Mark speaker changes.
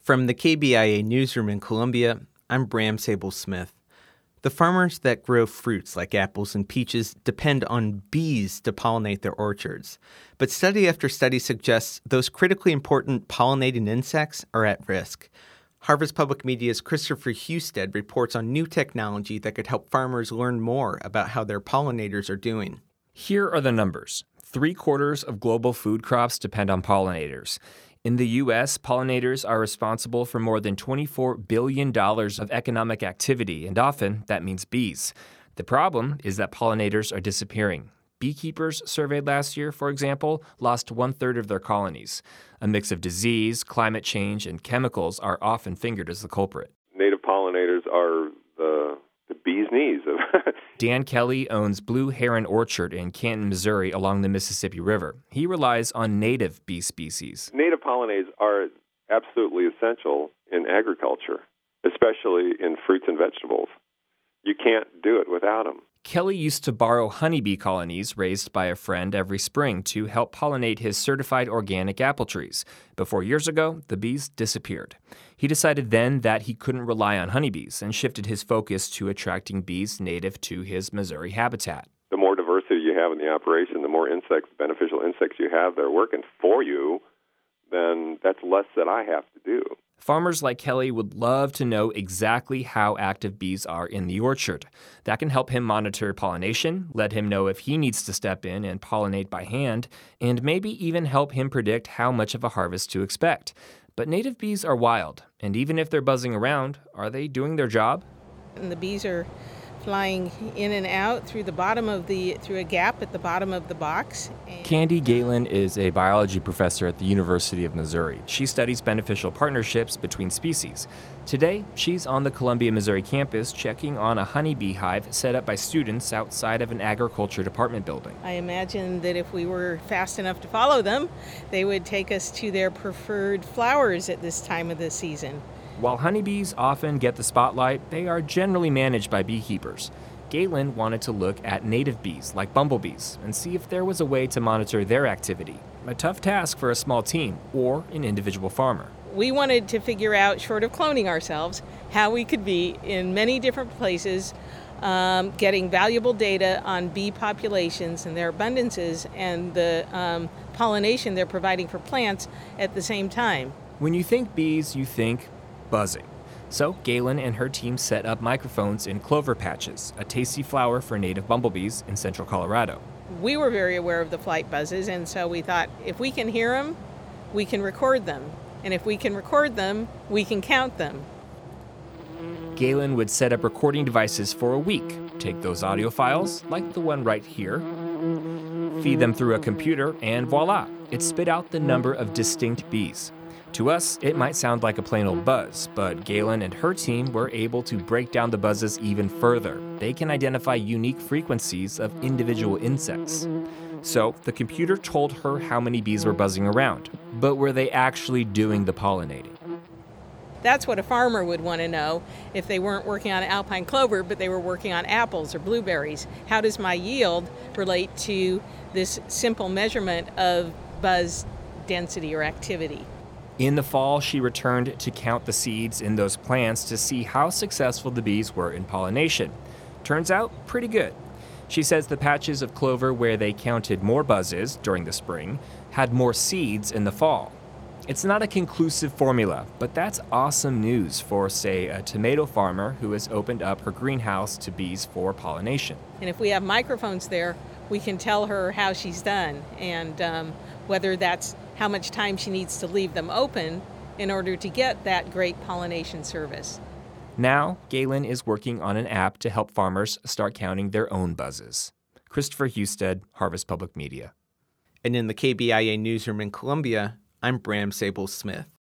Speaker 1: From the KBIA newsroom in Columbia, I'm Bram Sable-Smith. The farmers that grow fruits like apples and peaches depend on bees to pollinate their orchards. But study after study suggests those critically important pollinating insects are at risk. Harvest Public Media's Christopher Husted reports on new technology that could help farmers learn more about how their pollinators are doing.
Speaker 2: Here are the numbers. 3/4 of global food crops depend on pollinators. In the U.S., pollinators are responsible for more than $24 billion of economic activity, and often that means bees. The problem is that pollinators are disappearing. Beekeepers surveyed last year, for example, lost 1/3 of their colonies. A mix of disease, climate change, and chemicals are often fingered as the culprit.
Speaker 3: Native pollinators are the bee's knees.
Speaker 2: Dan Kelly owns Blue Heron Orchard in Canton, Missouri, along the Mississippi River. He relies on native bee species.
Speaker 3: Native pollinators are absolutely essential in agriculture, especially in fruits and vegetables. You can't do it without them.
Speaker 2: Kelly used to borrow honeybee colonies raised by a friend every spring to help pollinate his certified organic apple trees. But 4 years ago, the bees disappeared. He decided then that he couldn't rely on honeybees and shifted his focus to attracting bees native to his Missouri habitat.
Speaker 3: The more diversity you have in the operation, the more insects, beneficial insects you have that are working for you, then that's less that I have to do.
Speaker 2: Farmers like Kelly would love to know exactly how active bees are in the orchard. That can help him monitor pollination, let him know if he needs to step in and pollinate by hand, and maybe even help him predict how much of a harvest to expect. But native bees are wild, and even if they're buzzing around, are they doing their job?
Speaker 4: And the bees are flying in and out through a gap at the bottom of the box.
Speaker 2: Candy Galen is a biology professor at the University of Missouri. She studies beneficial partnerships between species. Today, she's on the Columbia, Missouri campus checking on a honeybee hive set up by students outside of an agriculture department building.
Speaker 4: I imagine that if we were fast enough to follow them, they would take us to their preferred flowers at this time of the season.
Speaker 2: While honeybees often get the spotlight, they are generally managed by beekeepers. Galen wanted to look at native bees, like bumblebees, and see if there was a way to monitor their activity. A tough task for a small team or an individual farmer.
Speaker 4: We wanted to figure out, short of cloning ourselves, how we could be in many different places, getting valuable data on bee populations and their abundances and the pollination they're providing for plants at the same time.
Speaker 2: When you think bees, you think buzzing. So Galen and her team set up microphones in clover patches, a tasty flower for native bumblebees in central Colorado.
Speaker 4: We were very aware of the flight buzzes, and so we thought if we can hear them, we can record them. And if we can record them, we can count them.
Speaker 2: Galen would set up recording devices for a week, take those audio files, like the one right here, feed them through a computer, and voila, it spit out the number of distinct bees. To us, it might sound like a plain old buzz, but Galen and her team were able to break down the buzzes even further. They can identify unique frequencies of individual insects. So the computer told her how many bees were buzzing around, but were they actually doing the pollinating?
Speaker 4: That's what a farmer would want to know if they weren't working on alpine clover, but they were working on apples or blueberries. How does my yield relate to this simple measurement of buzz density or activity?
Speaker 2: In the fall, she returned to count the seeds in those plants to see how successful the bees were in pollination. Turns out, pretty good. She says the patches of clover where they counted more buzzes during the spring had more seeds in the fall. It's not a conclusive formula, but that's awesome news for, say, a tomato farmer who has opened up her greenhouse to bees for pollination.
Speaker 4: And if we have microphones there, we can tell her how she's done and whether that's how much time she needs to leave them open in order to get that great pollination service.
Speaker 2: Now, Galen is working on an app to help farmers start counting their own buzzes. Christopher Husted, Harvest Public Media.
Speaker 1: And in the KBIA newsroom in Columbia, I'm Bram Sable-Smith.